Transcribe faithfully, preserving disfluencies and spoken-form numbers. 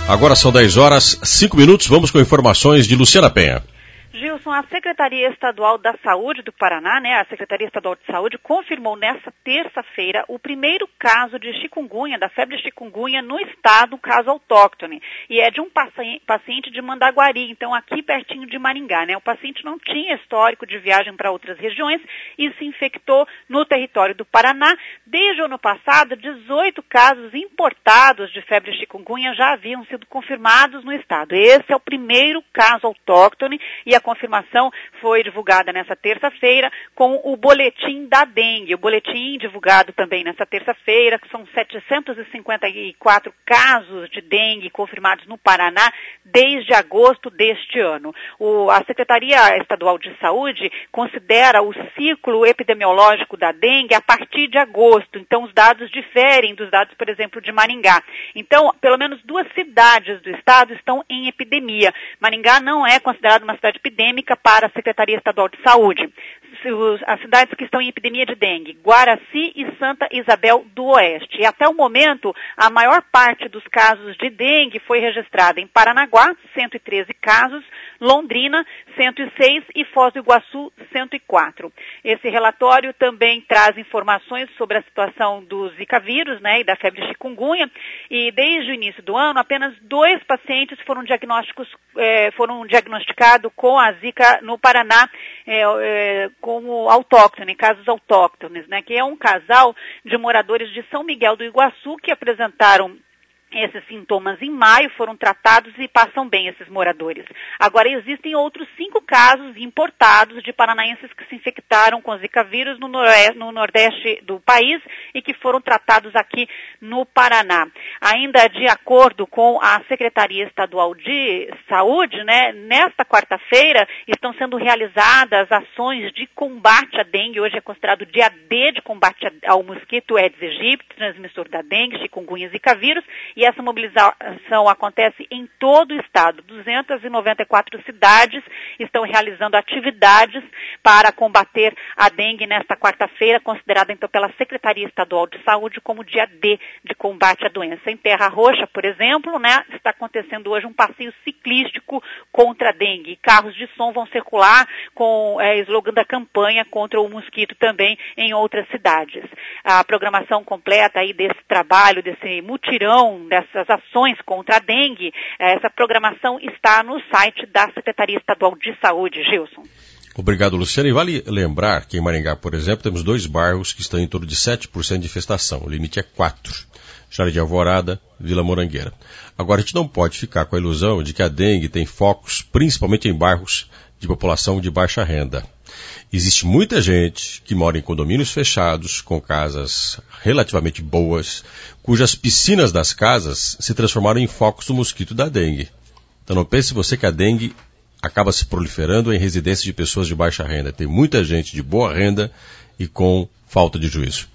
Agora são dez horas, cinco minutos, vamos com informações de Luciana Penha. Gilson, a Secretaria Estadual da Saúde do Paraná, né, a Secretaria Estadual de Saúde, confirmou nesta terça-feira o primeiro caso de chikungunya, da febre de chikungunya no estado, caso autóctone. E é de um paciente de Mandaguari, então aqui pertinho de Maringá, né? O paciente não tinha histórico de viagem para outras regiões e se infectou no território do Paraná. Desde o ano passado, dezoito casos importados de febre de chikungunya já haviam sido confirmados no estado. Esse é o primeiro caso autóctone e a confirmação foi divulgada nessa terça-feira com o boletim da dengue. O boletim divulgado também nessa terça-feira, que são setecentos e cinquenta e quatro casos de dengue confirmados no Paraná desde agosto deste ano. O, a Secretaria Estadual de Saúde considera o ciclo epidemiológico da dengue a partir de agosto. Então, os dados diferem dos dados, por exemplo, de Maringá. Então, pelo menos duas cidades do estado estão em epidemia. Maringá não é considerada uma cidade epidêmica para a Secretaria Estadual de Saúde. As cidades que estão em epidemia de dengue, Guaraci e Santa Isabel do Oeste. E até o momento, a maior parte dos casos de dengue foi registrada em Paranaguá, cento e treze casos, Londrina, cento e seis e Foz do Iguaçu, cento e quatro. Esse relatório também traz informações sobre a situação do Zika vírus, né, e da febre chikungunya. E desde o início do ano, apenas dois pacientes foram, diagnósticos, eh, foram diagnosticados com a Zika no Paraná, eh, eh, como autóctone, casos autóctones, né, que é um casal de moradores de São Miguel do Iguaçu que apresentaram esses sintomas em maio, foram tratados e passam bem esses moradores. Agora, existem outros cinco casos importados de paranaenses que se infectaram com Zika vírus no noroeste, no nordeste do país e que foram tratados aqui no Paraná. Ainda de acordo com a Secretaria Estadual de Saúde, né, nesta quarta-feira estão sendo realizadas ações de combate à dengue. Hoje é considerado dia D de combate ao mosquito Aedes aegypti, transmissor da dengue, chikungunya e Zika vírus, e E essa mobilização acontece em todo o estado. duzentas e noventa e quatro cidades estão realizando atividades para combater a dengue nesta quarta-feira, considerada então pela Secretaria Estadual de Saúde como dia D de combate à doença. Em Terra Roxa, por exemplo, né, está acontecendo hoje um passeio ciclístico contra a dengue. Carros de som vão circular com é, slogan da campanha contra o mosquito também em outras cidades. A programação completa aí desse trabalho, desse mutirão, dessas ações contra a dengue, essa programação está no site da Secretaria Estadual de Saúde. Gilson. Obrigado, Luciana. E vale lembrar que em Maringá, por exemplo, temos dois bairros que estão em torno de sete por cento de infestação. O limite é quatro. Jardim Alvorada, Vila Morangueira. Agora, a gente não pode ficar com a ilusão de que a dengue tem focos principalmente em bairros de população de baixa renda. Existe muita gente que mora em condomínios fechados, com casas relativamente boas, cujas piscinas das casas se transformaram em focos do mosquito da dengue. Então não pense você que a dengue acaba se proliferando em residências de pessoas de baixa renda. Tem muita gente de boa renda e com falta de juízo.